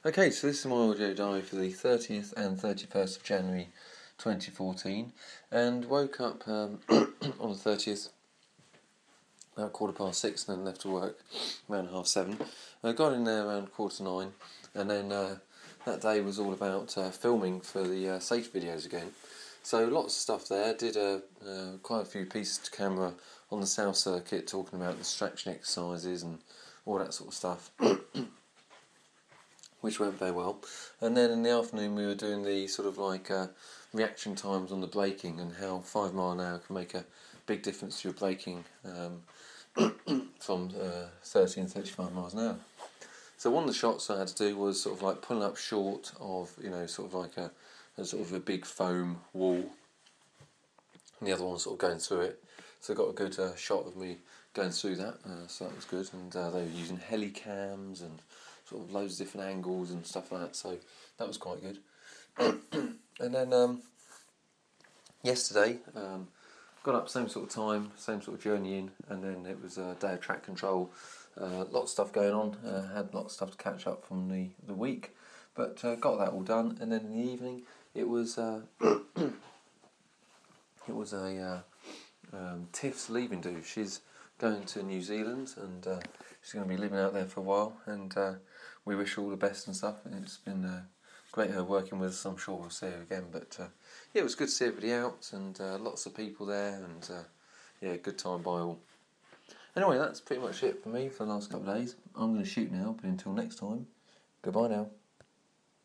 Okay, so this is my audio diary for the 30th and 31st of January 2014, and woke up on the 30th about 6:15 and then left to work around 7:30. I got in there around 8:45, and then that day was all about filming for the safe videos again. So lots of stuff there. Did quite a few pieces to camera on the South Circuit, talking about distraction exercises and all that sort of stuff. Which went very well. And then in the afternoon we were doing the sort of like reaction times on the braking and how 5 mile an hour can make a big difference to your braking from 30 and 35 miles an hour. So one of the shots I had to do was sort of like pulling up short of, sort of like a sort of a big foam wall, and the other one sort of going through it. So I got a good shot of me going through that, so that was good. And they were using helicams and sort of loads of different angles and stuff like that, so that was quite good. And then yesterday, got up same sort of time, same sort of journey in, and then it was a day of track control. Lots of stuff going on, had lots of stuff to catch up from the week, but got that all done. And then in the evening it was Tiff's leaving do. She's going to New Zealand, and she's going to be living out there for a while, and we wish her all the best and stuff. It's been great her working with us. I'm sure we'll see her again, but it was good to see everybody out, and lots of people there, and good time by all. Anyway, that's pretty much it for me for the last couple of days. I'm going to shoot now, but until next time, goodbye now.